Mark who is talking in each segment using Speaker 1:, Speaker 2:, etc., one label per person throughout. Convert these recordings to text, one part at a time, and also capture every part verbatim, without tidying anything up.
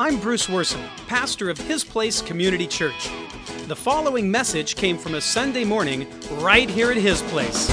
Speaker 1: I'm Bruce Worson, pastor of His Place Community Church. The following message came from a Sunday morning right here at His Place.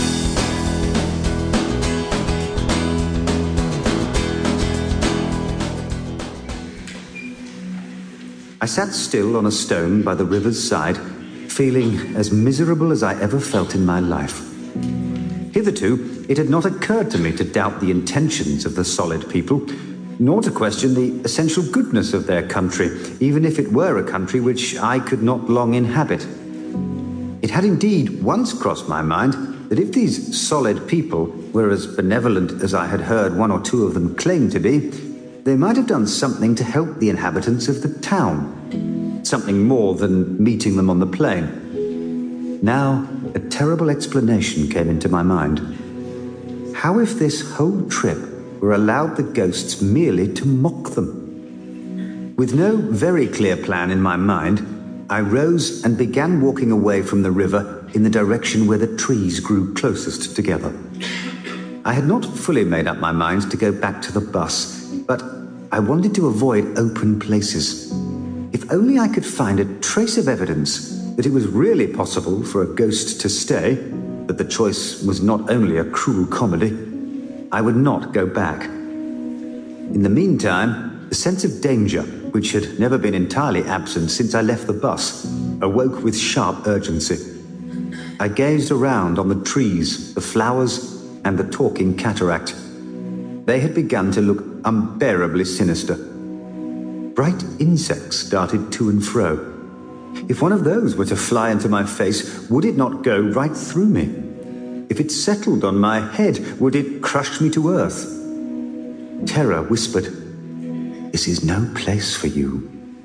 Speaker 2: I sat still on a stone by the river's side, feeling as miserable as I ever felt in my life. Hitherto, it had not occurred to me to doubt the intentions of the solid people, nor to question the essential goodness of their country, even if it were a country which I could not long inhabit. It had indeed once crossed my mind that if these solid people were as benevolent as I had heard one or two of them claim to be, they might have done something to help the inhabitants of the town, something more than meeting them on the plain. Now, a terrible explanation came into my mind. How if this whole trip were allowed the ghosts merely to mock them? With no very clear plan in my mind, I rose and began walking away from the river in the direction where the trees grew closest together. I had not fully made up my mind to go back to the bus, but I wanted to avoid open places. If only I could find a trace of evidence that it was really possible for a ghost to stay, that the choice was not only a cruel comedy, I would not go back. In the meantime, the sense of danger, which had never been entirely absent since I left the bus, awoke with sharp urgency. I gazed around on the trees, the flowers, and the talking cataract. They had begun to look unbearably sinister. Bright insects darted to and fro. If one of those were to fly into my face, would it not go right through me? If it settled on my head, would it crush me to earth? Terror whispered, "This is no place for you."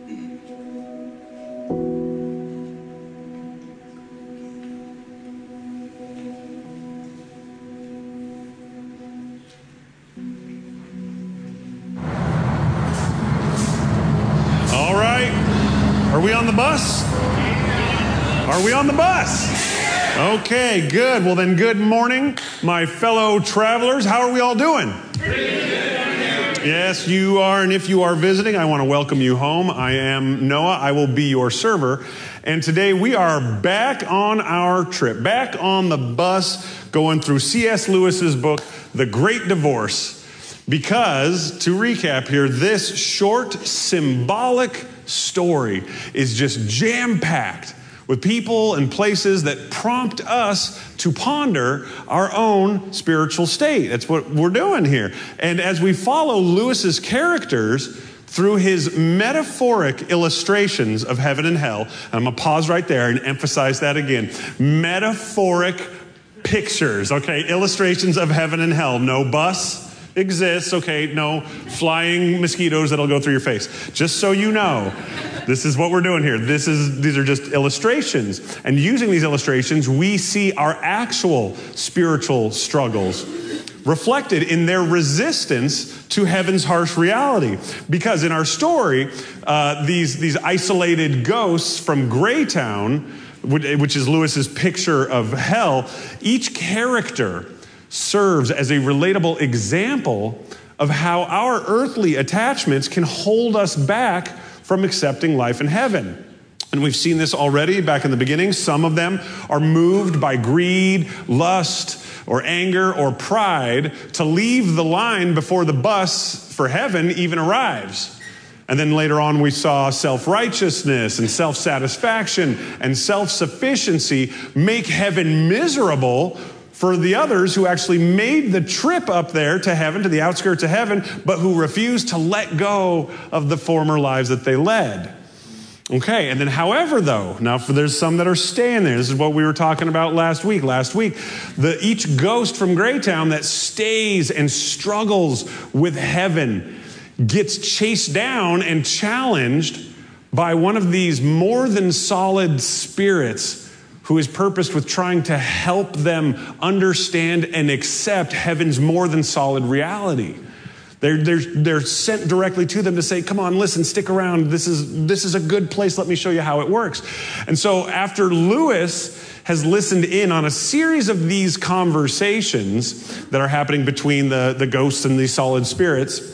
Speaker 3: All right. Are we on the bus? Are we on the bus? Okay, good. Well then, good morning, my fellow travelers. How are we all doing? Yes, you are. And if you are visiting, I want to welcome you home. I am Noah. I will be your server. And today we are back on our trip, back on the bus, going through C S Lewis's book, The Great Divorce. Because, to recap here, this short, symbolic story is just jam-packed with people and places that prompt us to ponder our own spiritual state. That's what we're doing here. And as we follow Lewis's characters through his metaphoric illustrations of heaven and hell, and I'm going to pause right there and emphasize that again. Metaphoric pictures, okay? Illustrations of heaven and hell. No bus exists, okay? No flying mosquitoes that'll go through your face. Just so you know. This is what we're doing here. This is, these are just illustrations. And using these illustrations, we see our actual spiritual struggles reflected in their resistance to heaven's harsh reality. Because in our story, uh, these, these isolated ghosts from Greytown, which is Lewis's picture of hell, each character serves as a relatable example of how our earthly attachments can hold us back from accepting life in heaven. And we've seen this already back in the beginning. Some of them are moved by greed, lust, or anger, or pride to leave the line before the bus for heaven even arrives. And then later on, we saw self-righteousness and self-satisfaction and self-sufficiency make heaven miserable for the others who actually made the trip up there to heaven, to the outskirts of heaven, but who refused to let go of the former lives that they led. Okay, and then however though, now for there's some that are staying there. This is what we were talking about last week. Last week, the each ghost from Greytown that stays and struggles with heaven gets chased down and challenged by one of these more than solid spirits who is purposed with trying to help them understand and accept heaven's more than solid reality. They're, they're, they're sent directly to them to say, come on, listen, stick around. This is, this is a good place. Let me show you how it works. And so after Lewis has listened in on a series of these conversations that are happening between the, the ghosts and these solid spirits,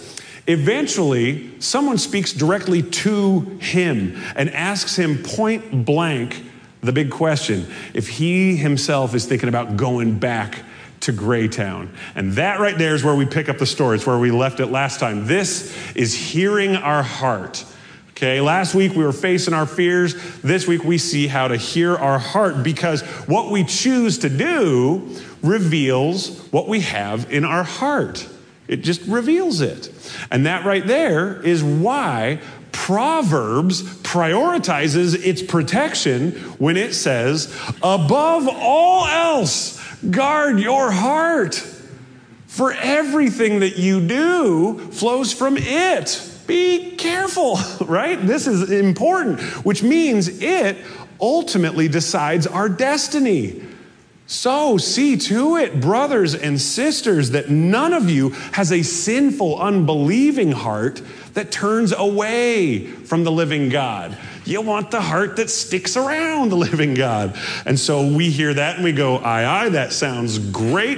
Speaker 3: Eventually, someone speaks directly to him and asks him point blank the big question, if he himself is thinking about going back to Greytown. And that right there is where we pick up the story. It's where we left it last time. This is hearing our heart. Okay, last week we were facing our fears. This week we see how to hear our heart, because what we choose to do reveals what we have in our heart. It just reveals it. And that right there is why Proverbs prioritizes its protection when it says, above all else, guard your heart, for everything that you do flows from it. Be careful, right? This is important, which means it ultimately decides our destiny. So see to it, brothers and sisters, that none of you has a sinful, unbelieving heart that turns away from the living God. You want the heart that sticks around the living God. And so we hear that and we go, aye, aye, that sounds great,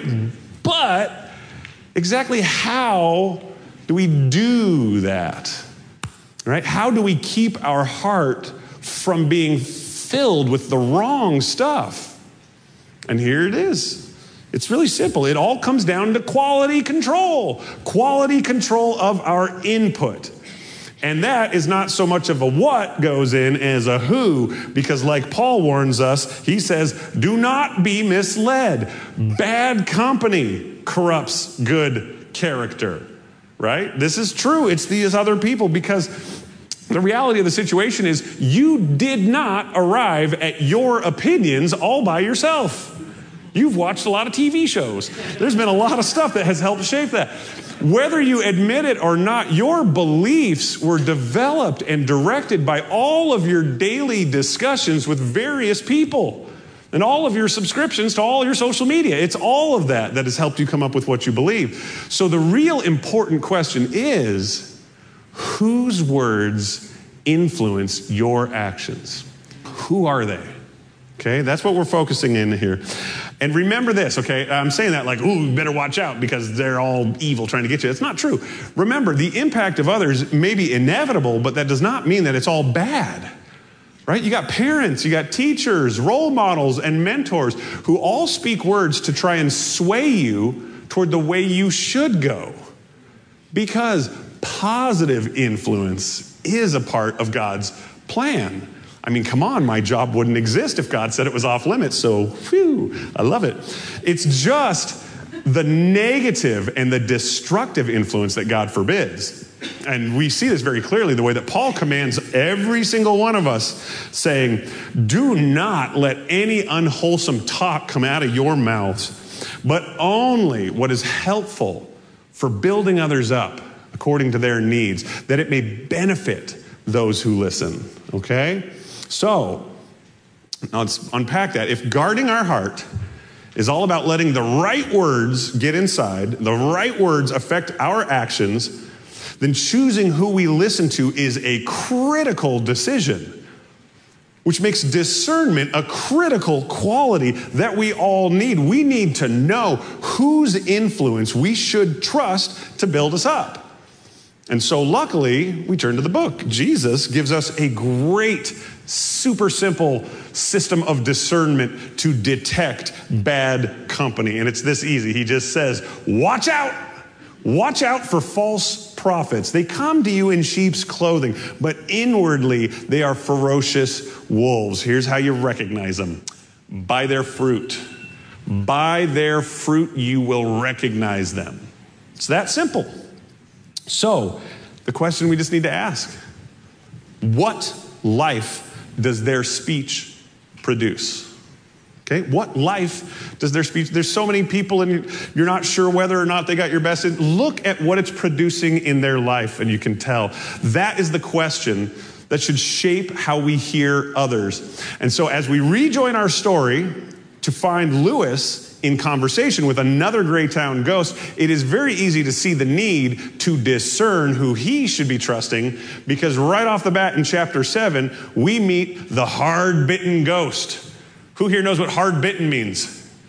Speaker 3: but exactly how do we do that? Right? How do we keep our heart from being filled with the wrong stuff? And here it is. It's really simple. It all comes down to quality control. Quality control of our input. And that is not so much of a what goes in as a who, because like Paul warns us, he says, do not be misled. Bad company corrupts good character, right? This is true. It's these other people, because the reality of the situation is you did not arrive at your opinions all by yourself. You've watched a lot of T V shows. There's been a lot of stuff that has helped shape that. Whether you admit it or not, your beliefs were developed and directed by all of your daily discussions with various people and all of your subscriptions to all your social media. It's all of that that has helped you come up with what you believe. So the real important question is, whose words influence your actions? Who are they? Okay, that's what we're focusing in here. And remember this, okay? I'm saying that like, ooh, you better watch out because they're all evil trying to get you. It's not true. Remember, the impact of others may be inevitable, but that does not mean that it's all bad, right? You got parents, you got teachers, role models, and mentors who all speak words to try and sway you toward the way you should go. Because positive influence is a part of God's plan. I mean, come on, my job wouldn't exist if God said it was off limits. So, phew, I love it. It's just the negative and the destructive influence that God forbids. And we see this very clearly, the way that Paul commands every single one of us, saying, do not let any unwholesome talk come out of your mouths, but only what is helpful for building others up according to their needs, that it may benefit those who listen. Okay? So, now let's unpack that. If guarding our heart is all about letting the right words get inside, the right words affect our actions, then choosing who we listen to is a critical decision, which makes discernment a critical quality that we all need. We need to know whose influence we should trust to build us up. And so luckily, we turn to the book. Jesus gives us a great, super simple system of discernment to detect bad company. And it's this easy. He just says, watch out. Watch out for false prophets. They come to you in sheep's clothing, but inwardly they are ferocious wolves. Here's how you recognize them. By their fruit. By their fruit you will recognize them. It's that simple. So, the question we just need to ask, what life does their speech produce? Okay, what life does their speech, there's so many people and you're not sure whether or not they got your best. Look at what it's producing in their life and you can tell. That is the question that should shape how we hear others. And so as we rejoin our story to find Lewis in conversation with another Greytown ghost, it is very easy to see the need to discern who he should be trusting, because right off the bat in chapter seven, we meet the hard-bitten ghost. Who here knows what hard-bitten means?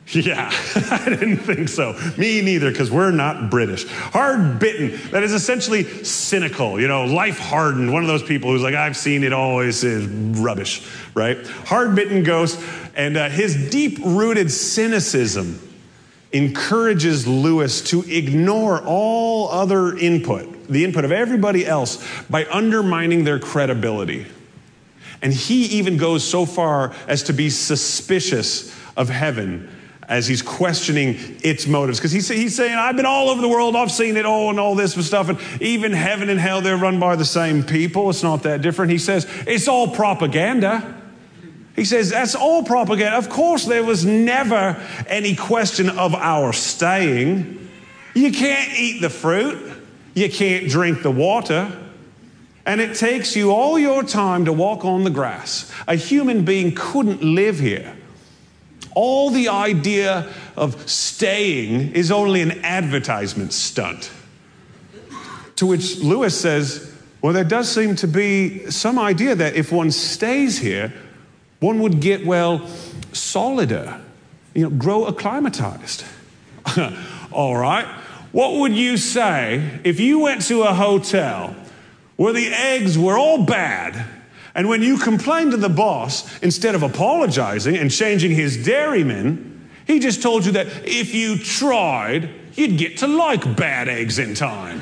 Speaker 3: Yeah, I didn't think so. Me neither, because we're not British. Hard-bitten, that is essentially cynical, you know, life-hardened. One of those people who's like, I've seen it all, is rubbish, right? Hard-bitten ghost, and uh, his deep-rooted cynicism encourages Lewis to ignore all other input, the input of everybody else, by undermining their credibility. And he even goes so far as to be suspicious of heaven as he's questioning its motives. Because he's, he's saying, I've been all over the world, I've seen it all and all this stuff, and even heaven and hell, they're run by the same people. It's not that different. He says, it's all propaganda. He says, that's all propaganda. Of course, there was never any question of our staying. You can't eat the fruit. You can't drink the water. And it takes you all your time to walk on the grass. A human being couldn't live here. All the idea of staying is only an advertisement stunt. To which Lewis says, well, there does seem to be some idea that if one stays here, one would get, well, solider, you know, grow acclimatized. All right. What would you say if you went to a hotel where the eggs were all bad, and when you complained to the boss, instead of apologizing and changing his dairyman, he just told you that if you tried, you'd get to like bad eggs in time?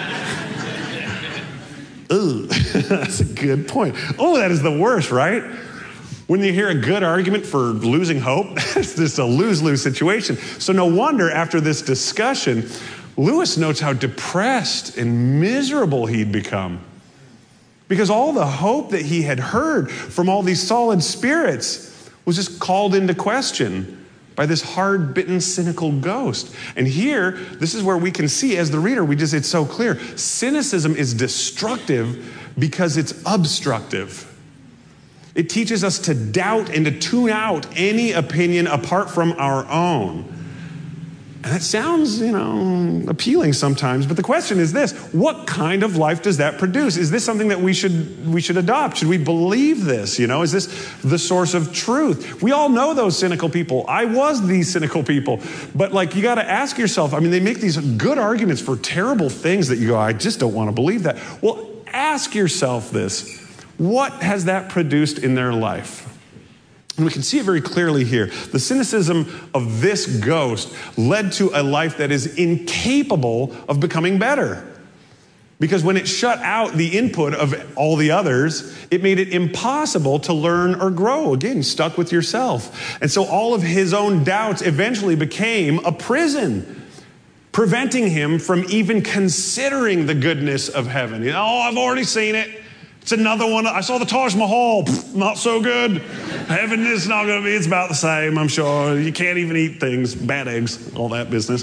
Speaker 3: Ooh, that's a good point. Oh, that is the worst, right? When you hear a good argument for losing hope, it's just a lose-lose situation. So no wonder after this discussion, Lewis notes how depressed and miserable he'd become. Because all the hope that he had heard from all these solid spirits was just called into question by this hard-bitten, cynical ghost. And here, this is where we can see, as the reader, we just, it's so clear. Cynicism is destructive because it's obstructive. It teaches us to doubt and to tune out any opinion apart from our own. And that sounds, you know, appealing sometimes, but the question is this: what kind of life does that produce? Is this something that we should we should adopt? Should we believe this? You know, is this the source of truth? We all know those cynical people. I was these cynical people. But like, you got to ask yourself, I mean, they make these good arguments for terrible things that you go, I just don't want to believe that. Well, ask yourself this: what has that produced in their life? And we can see it very clearly here. The cynicism of this ghost led to a life that is incapable of becoming better. Because when it shut out the input of all the others, it made it impossible to learn or grow. Again, stuck with yourself. And so all of his own doubts eventually became a prison, preventing him from even considering the goodness of heaven. You know, oh, I've already seen it. It's another one. I saw the Taj Mahal. Pfft, not so good. Heaven is not going to be. It's about the same, I'm sure. You can't even eat things, bad eggs, all that business.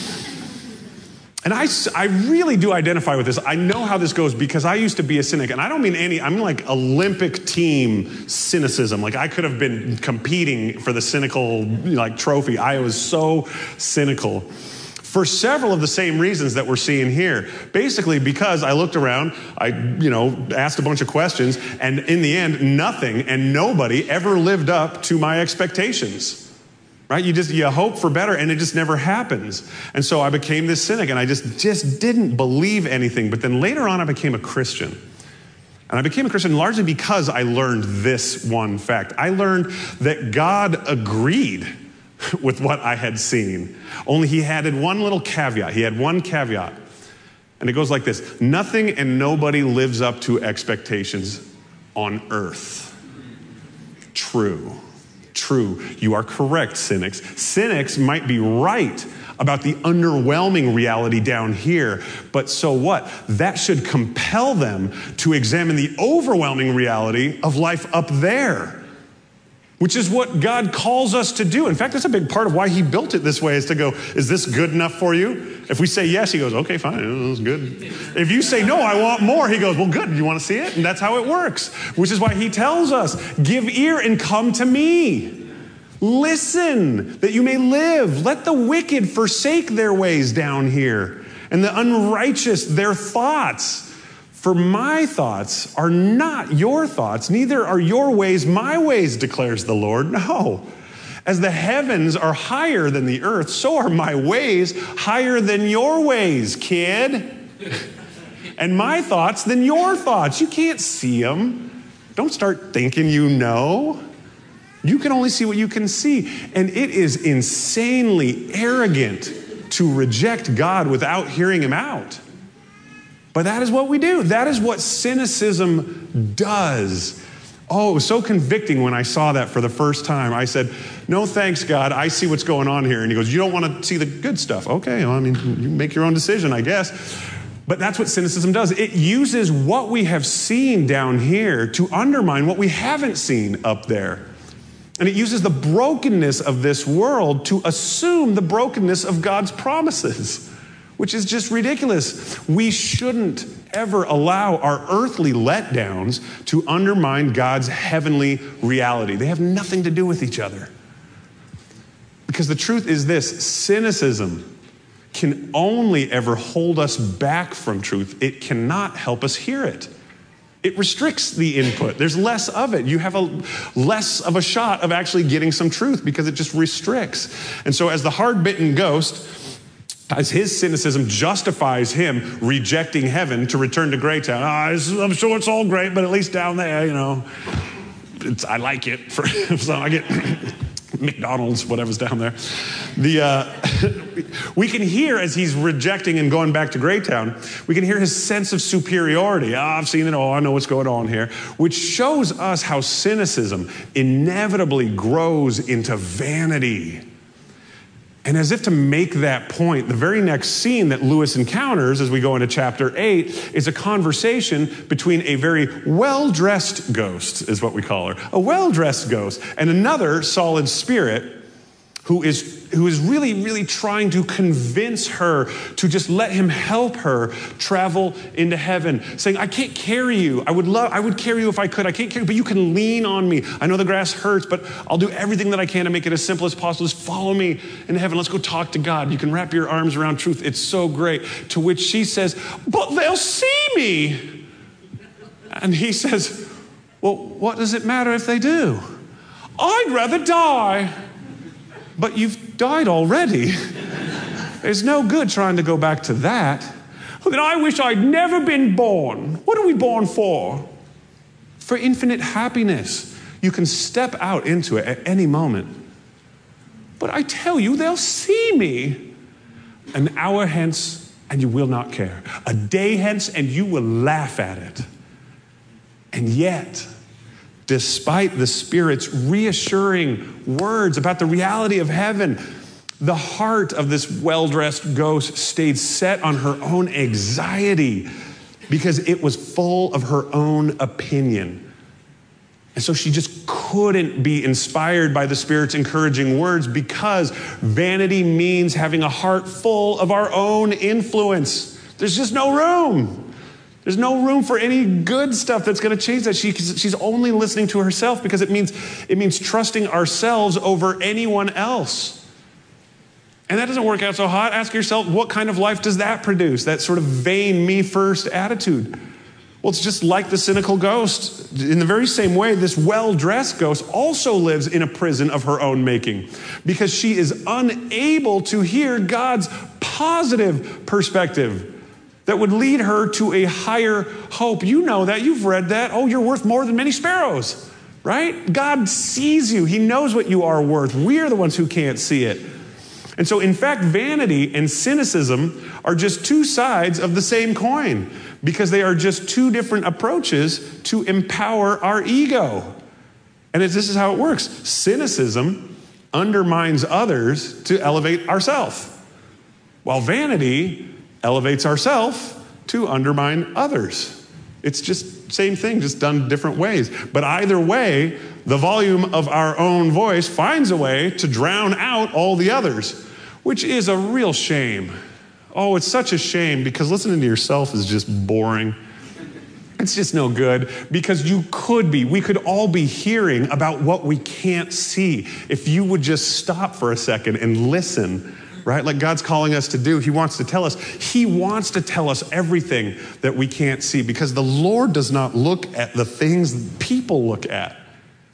Speaker 3: And I, I really do identify with this. I know how this goes because I used to be a cynic. And I don't mean any, I'm like Olympic team cynicism. Like I could have been competing for the cynical like trophy. I was so cynical. For several of the same reasons that we're seeing here. Basically because I looked around, I, you know, asked a bunch of questions, and in the end, nothing and nobody ever lived up to my expectations. Right? You just, you hope for better, and it just never happens. And so I became this cynic, and I just, just didn't believe anything. But then later on, I became a Christian. And I became a Christian largely because I learned this one fact. I learned that God agreed with what I had seen. Only he added one little caveat. He had one caveat. And it goes like this: nothing and nobody lives up to expectations on earth. True. True. You are correct, cynics. Cynics might be right about the underwhelming reality down here, but so what? That should compel them to examine the overwhelming reality of life up there. Which is what God calls us to do. In fact, that's a big part of why he built it this way, is to go, is this good enough for you? If we say yes, he goes, okay, fine, it was good. If you say no, I want more, he goes, well, good, you want to see it? And that's how it works. Which is why he tells us, give ear and come to me. Listen, that you may live. Let the wicked forsake their ways down here, and the unrighteous their thoughts. For my thoughts are not your thoughts, neither are your ways my ways, declares the Lord. No. As the heavens are higher than the earth, so are my ways higher than your ways, kid. And my thoughts than your thoughts. You can't see them. Don't start thinking you know. You can only see what you can see. And it is insanely arrogant to reject God without hearing him out. But that is what we do. That is what cynicism does. Oh, it was so convicting when I saw that for the first time. I said, no thanks, God. I see what's going on here. And he goes, you don't want to see the good stuff. Okay, well, I mean, you make your own decision, I guess. But that's what cynicism does. It uses what we have seen down here to undermine what we haven't seen up there. And it uses the brokenness of this world to assume the brokenness of God's promises, which is just ridiculous. We shouldn't ever allow our earthly letdowns to undermine God's heavenly reality. They have nothing to do with each other. Because the truth is this, cynicism can only ever hold us back from truth. It cannot help us hear it. It restricts the input. There's less of it. You have a less of a shot of actually getting some truth because it just restricts. And so as the hard-bitten ghost, as his cynicism justifies him rejecting heaven to return to Greytown. Oh, I'm sure it's all great, but at least down there, you know, it's, I like it. For, so I get McDonald's, whatever's down there. The uh, we can hear as he's rejecting and going back to Greytown, we can hear his sense of superiority. Oh, I've seen it all. I know what's going on here, which shows us how cynicism inevitably grows into vanity. And as if to make that point, the very next scene that Lewis encounters as we go into chapter eight is a conversation between a very well-dressed ghost, is what we call her, a well-dressed ghost, and another solid spirit who is, who is really, really trying to convince her to just let him help her travel into heaven, saying, I can't carry you. I would love, I would carry you if I could. I can't carry you, but you can lean on me. I know the grass hurts, but I'll do everything that I can to make it as simple as possible. Just follow me into heaven. Let's go talk to God. You can wrap your arms around truth. It's so great. To which she says, but they'll see me. And he says, well, what does it matter if they do? I'd rather die. But you've died already. There's no good trying to go back to that. Well, then I wish I'd never been born. What are we born for? For infinite happiness. You can step out into it at any moment. But I tell you, they'll see me. An hour hence, and you will not care. A day hence, and you will laugh at it. And yet, despite the Spirit's reassuring words about the reality of heaven, the heart of this well-dressed ghost stayed set on her own anxiety because it was full of her own opinion. And so she just couldn't be inspired by the Spirit's encouraging words because vanity means having a heart full of our own influence. There's just no room. There's no room for any good stuff that's going to change that. She, she's only listening to herself because it means, it means trusting ourselves over anyone else. And that doesn't work out so hot. Ask yourself, what kind of life does that produce? That sort of vain, me-first attitude. Well, it's just like the cynical ghost. In the very same way, this well-dressed ghost also lives in a prison of her own making because she is unable to hear God's positive perspective that would lead her to a higher hope. You know that. You've read that. Oh, you're worth more than many sparrows, right? God sees you. He knows what you are worth. We are the ones who can't see it. And so, in fact, vanity and cynicism are just two sides of the same coin because they are just two different approaches to empower our ego. And it's, this is how it works. Cynicism undermines others to elevate ourselves, while vanity elevates ourselves to undermine others. It's just same thing, just done different ways. But either way, the volume of our own voice finds a way to drown out all the others, which is a real shame. Oh, it's such a shame because listening to yourself is just boring. It's just no good because you could be, we could all be hearing about what we can't see if you would just stop for a second and listen. Right? Like God's calling us to do. He wants to tell us. He wants to tell us everything that we can't see because the Lord does not look at the things people look at.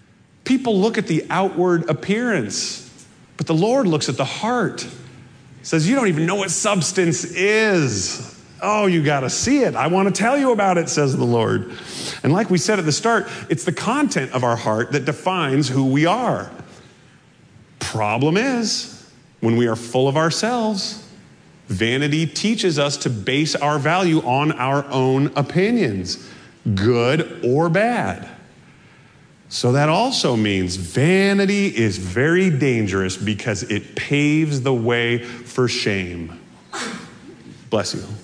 Speaker 3: People look at the outward appearance, but the Lord looks at the heart. He says, you don't even know what substance is. Oh, you got to see it. I want to tell you about it, says the Lord. And like we said at the start, it's the content of our heart that defines who we are. Problem is, when we are full of ourselves, vanity teaches us to base our value on our own opinions, good or bad. So that also means vanity is very dangerous because it paves the way for shame. Bless you.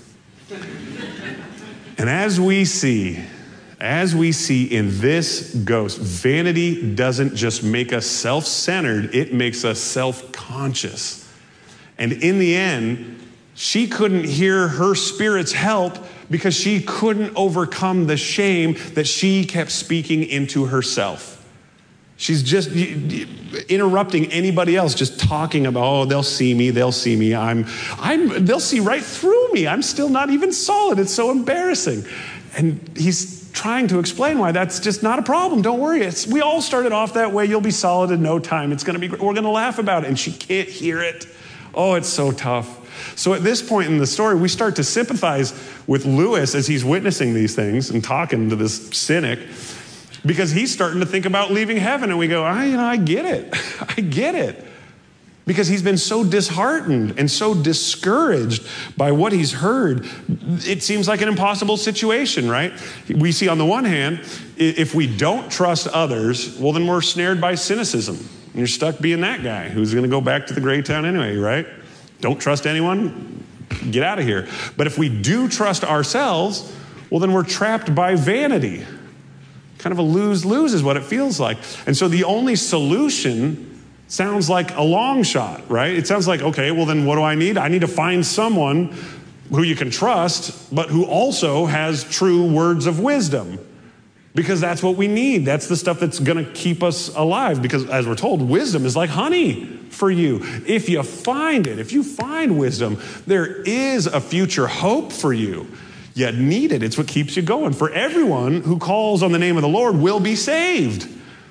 Speaker 3: And as we see, as we see in this ghost, vanity doesn't just make us self-centered, it makes us self-conscious. And in the end, she couldn't hear her spirit's help because she couldn't overcome the shame that she kept speaking into herself. She's just interrupting anybody else, just talking about, oh, they'll see me, they'll see me, I'm, I'm, they'll see right through me, I'm still not even solid, it's so embarrassing. And he's trying to explain why that's just not a problem, don't worry, it's, we all started off that way, you'll be solid in no time, it's gonna be great, we're gonna laugh about it, and she can't hear it. Oh, it's so tough. So at this point in the story, we start to sympathize with Lewis as he's witnessing these things and talking to this cynic, because he's starting to think about leaving heaven, and we go, I, you know, I get it. I get it. Because he's been so disheartened and so discouraged by what he's heard. It seems like an impossible situation, right? We see on the one hand, if we don't trust others, well, then we're snared by cynicism. And you're stuck being that guy who's going to go back to the gray town anyway, right? Don't trust anyone, get out of here. But if we do trust ourselves, well, then we're trapped by vanity. Kind of a lose-lose is what it feels like. And so the only solution sounds like a long shot, right? It sounds like, okay, well then what do I need? I need to find someone who you can trust, but who also has true words of wisdom. Because that's what we need. That's the stuff that's going to keep us alive. Because as we're told, wisdom is like honey for you. If you find it, if you find wisdom, there is a future hope for you. You need it. It's what keeps you going. For everyone who calls on the name of the Lord will be saved.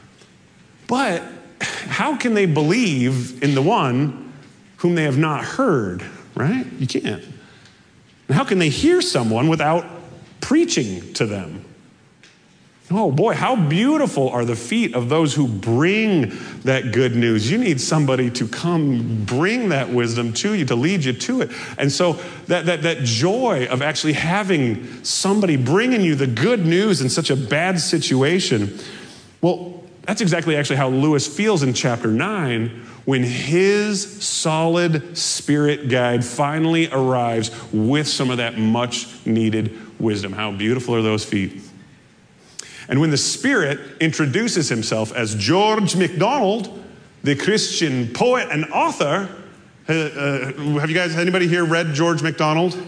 Speaker 3: But how can they believe in the one whom they have not heard, right? You can't. And how can they hear someone without preaching to them? Oh boy, how beautiful are the feet of those who bring that good news. You need somebody to come bring that wisdom to you, to lead you to it. And so that, that, that joy of actually having somebody bringing you the good news in such a bad situation, well, that's exactly actually how Lewis feels in chapter nine when his solid spirit guide finally arrives with some of that much needed wisdom. How beautiful are those feet. And when the Spirit introduces himself as George MacDonald, the Christian poet and author, uh, uh, have you guys, anybody here read George MacDonald?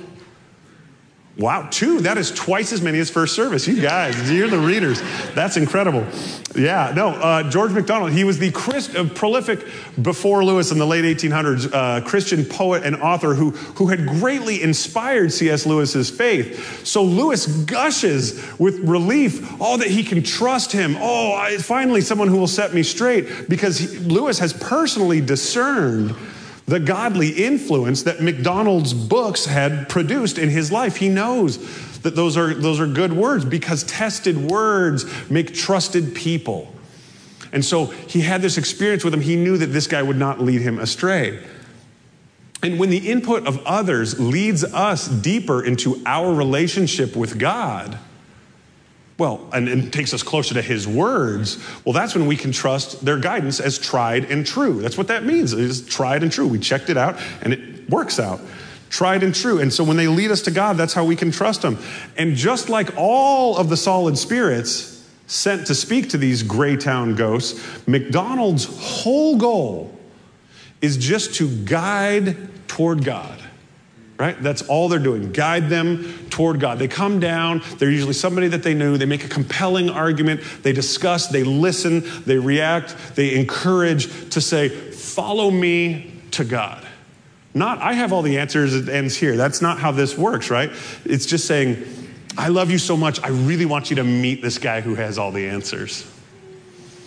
Speaker 3: Wow, two, that is twice as many as first service. You guys, you're the readers. That's incredible. Yeah, no, uh, George MacDonald, he was the Christ, uh, prolific, before Lewis in the late eighteen hundreds, uh, Christian poet and author who, who had greatly inspired C S Lewis's faith. So Lewis gushes with relief, oh, that he can trust him. Oh, I, finally someone who will set me straight, because he, Lewis has personally discerned the godly influence that MacDonald's books had produced in his life. He knows that those are, those are good words, because tested words make trusted people. And so he had this experience with him. He knew that this guy would not lead him astray. And when the input of others leads us deeper into our relationship with God, well, and, and takes us closer to his words, well, that's when we can trust their guidance as tried and true. That's what that means. It is tried and true. We checked it out, and it works out. Tried and true. And so when they lead us to God, that's how we can trust them. And just like all of the solid spirits sent to speak to these gray town ghosts, MacDonald's whole goal is just to guide toward God. Right? That's all they're doing. Guide them toward God. They come down. They're usually somebody that they knew. They make a compelling argument. They discuss. They listen. They react. They encourage to say, follow me to God. Not, I have all the answers. It ends here. That's not how this works, right? It's just saying, I love you so much. I really want you to meet this guy who has all the answers.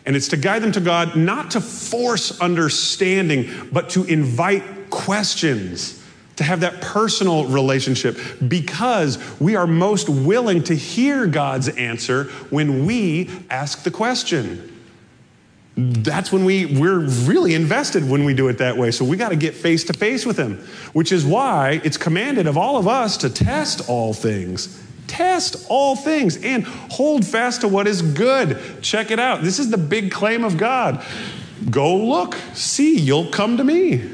Speaker 3: And it's to guide them to God, not to force understanding, but to invite questions, to have that personal relationship, because we are most willing to hear God's answer when we ask the question. That's when we, we're really invested when we do it that way. So we got to get face to face with him, which is why it's commanded of all of us to test all things. Test all things and hold fast to what is good. Check it out. This is the big claim of God. Go look, see, you'll come to me.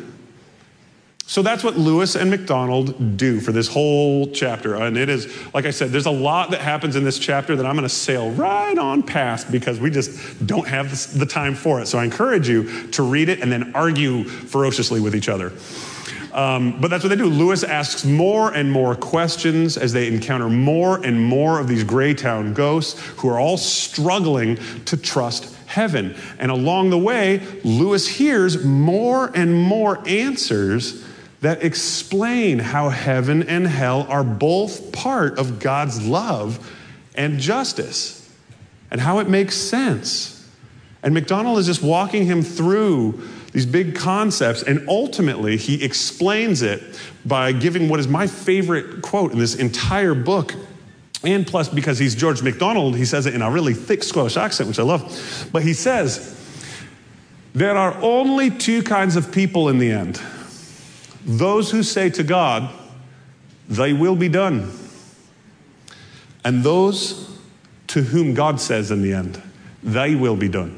Speaker 3: So that's what Lewis and MacDonald do for this whole chapter. And it is, like I said, there's a lot that happens in this chapter that I'm going to sail right on past because we just don't have the time for it. So I encourage you to read it and then argue ferociously with each other. Um, but that's what they do. Lewis asks more and more questions as they encounter more and more of these Greytown ghosts who are all struggling to trust heaven. And along the way, Lewis hears more and more answers that explain how heaven and hell are both part of God's love and justice, and how it makes sense. And MacDonald is just walking him through these big concepts, and ultimately he explains it by giving what is my favorite quote in this entire book. And plus, because he's George MacDonald, he says it in a really thick Scottish accent, which I love. But he says, there are only two kinds of people in the end. Those who say to God, thy will be done. And those to whom God says in the end, thy will be done.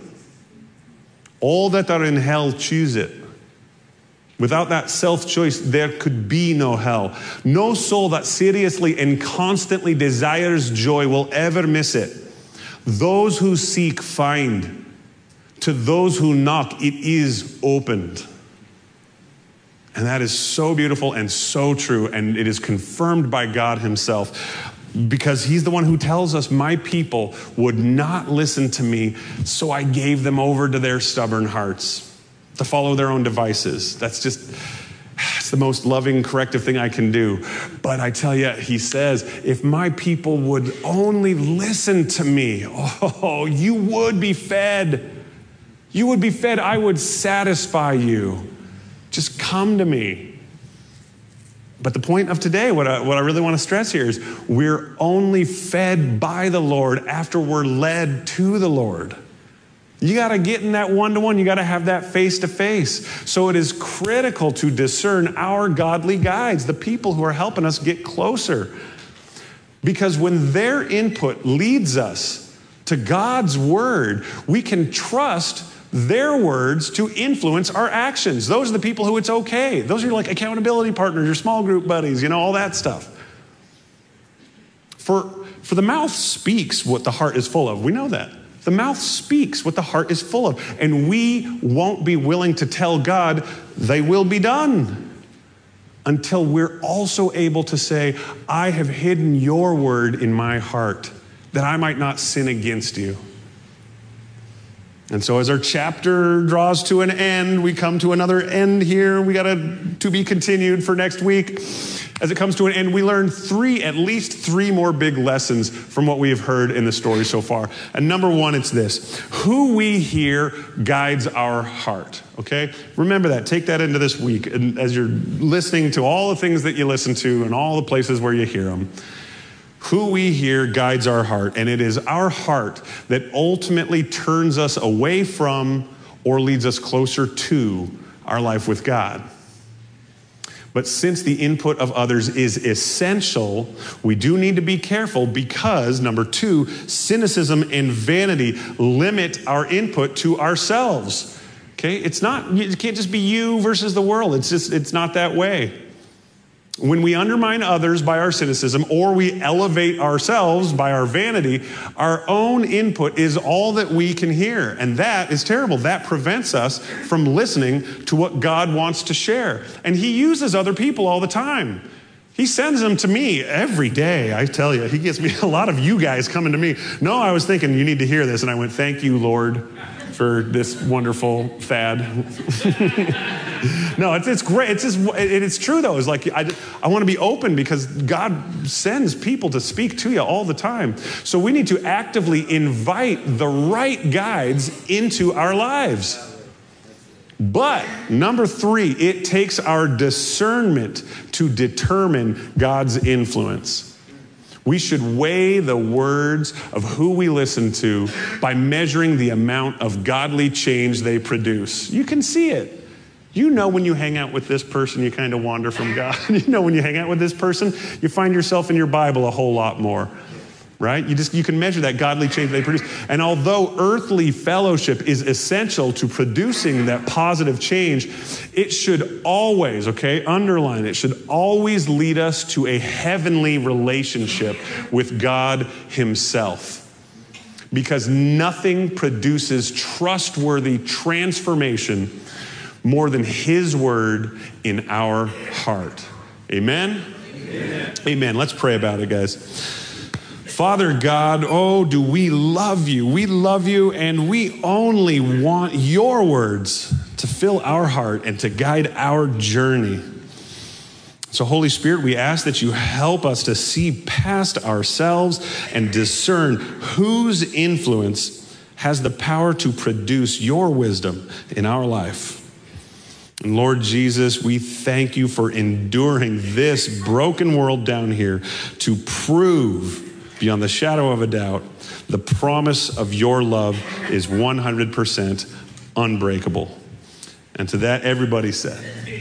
Speaker 3: All that are in hell choose it. Without that self-choice, there could be no hell. No soul that seriously and constantly desires joy will ever miss it. Those who seek find. To those who knock, it is opened. And that is so beautiful and so true, and it is confirmed by God himself, because he's the one who tells us, my people would not listen to me, so I gave them over to their stubborn hearts to follow their own devices. That's just, it's the most loving, corrective thing I can do. But I tell you, he says, if my people would only listen to me, oh, you would be fed. You would be fed. I would satisfy you. Just come to me. But the point of today, what I, what I really want to stress here is we're only fed by the Lord after we're led to the Lord. You got to get in that one-to-one. You got to have that face-to-face. So it is critical to discern our godly guides, the people who are helping us get closer. Because when their input leads us to God's word, we can trust their words to influence our actions. Those are the people who it's okay. Those are like accountability partners, your small group buddies, you know, all that stuff. For, for the mouth speaks what the heart is full of. We know that. The mouth speaks what the heart is full of. And we won't be willing to tell God, they will be done, until we're also able to say, I have hidden your word in my heart that I might not sin against you. And so as our chapter draws to an end, we come to another end here. We got a to be continued for next week. As it comes to an end, we learn three, at least three more big lessons from what we have heard in the story so far. And number one, it's this. Who we hear guides our heart, okay? Remember that. Take that into this week. And as you're listening to all the things that you listen to and all the places where you hear them, who we hear guides our heart, and it is our heart that ultimately turns us away from or leads us closer to our life with God. But since the input of others is essential, we do need to be careful because, number two, cynicism and vanity limit our input to ourselves. Okay? It's not, it can't just be you versus the world. It's just, it's not that way. When we undermine others by our cynicism or we elevate ourselves by our vanity, our own input is all that we can hear. And that is terrible. That prevents us from listening to what God wants to share. And he uses other people all the time. He sends them to me every day, I tell you. He gets me a lot of you guys coming to me. No, I was thinking you need to hear this. And I went, thank you, Lord. for this wonderful fad. No, it's, it's great. It's just, it, it's true though. It's like, I, I want to be open because God sends people to speak to you all the time. So we need to actively invite the right guides into our lives. But number three, it takes our discernment to determine God's influence. We should weigh the words of who we listen to by measuring the amount of godly change they produce. You can see it. You know when you hang out with this person, you kind of wander from God. You know when you hang out with this person, you find yourself in your Bible a whole lot more, right? You just you can measure that godly change they produce. And although earthly fellowship is essential to producing that positive change, it should always, okay, underline it, should always lead us to a heavenly relationship with God Himself. Because nothing produces trustworthy transformation more than His word in our heart. Amen? Amen? Amen. Let's pray about it, guys. Father God, oh, do we love you. We love you, and we only want your words to fill our heart and to guide our journey. So, Holy Spirit, we ask that you help us to see past ourselves and discern whose influence has the power to produce your wisdom in our life. And Lord Jesus, we thank you for enduring this broken world down here to prove beyond the shadow of a doubt the promise of your love is one hundred percent unbreakable. And to that, everybody said,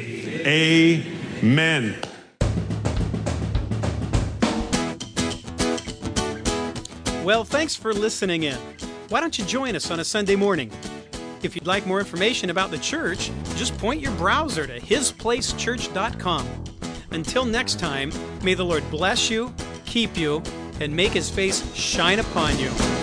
Speaker 3: Amen.
Speaker 1: Well, thanks for listening in. Why don't you join us on a Sunday morning? If you'd like more information about the church, just point your browser to his place church dot com. Until next time, may the Lord bless you, keep you, and make His face shine upon you.